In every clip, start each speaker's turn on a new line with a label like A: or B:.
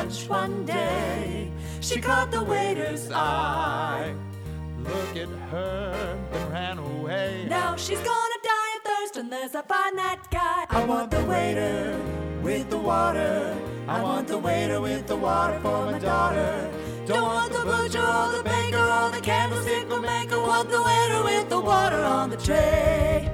A: lunch one day. She caught the waiter's eye.
B: Look at her, then ran away.
A: Now she's gonna die of thirst unless I find that guy. I want the waiter with the water. I want the waiter with the water for my daughter. Don't want the butcher or the baker or the candlestick maker. Want the waiter with the water on the tray.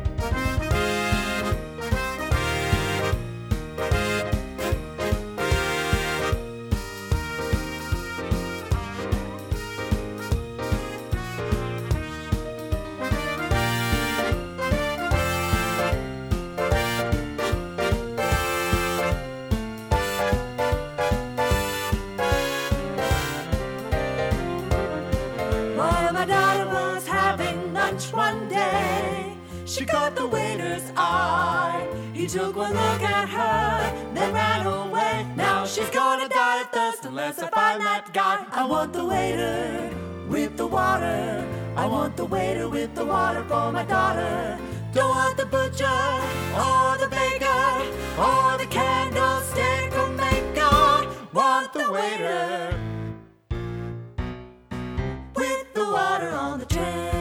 A: My daughter was having lunch one day. She caught the waiter's eye. He took one look at her, then ran away. Now she's gonna die of thirst unless I find that guy. I want the waiter with the water. I want the waiter with the water for my daughter. Don't want the butcher or the baker or the candlestick maker. Want the waiter with the water on the tray.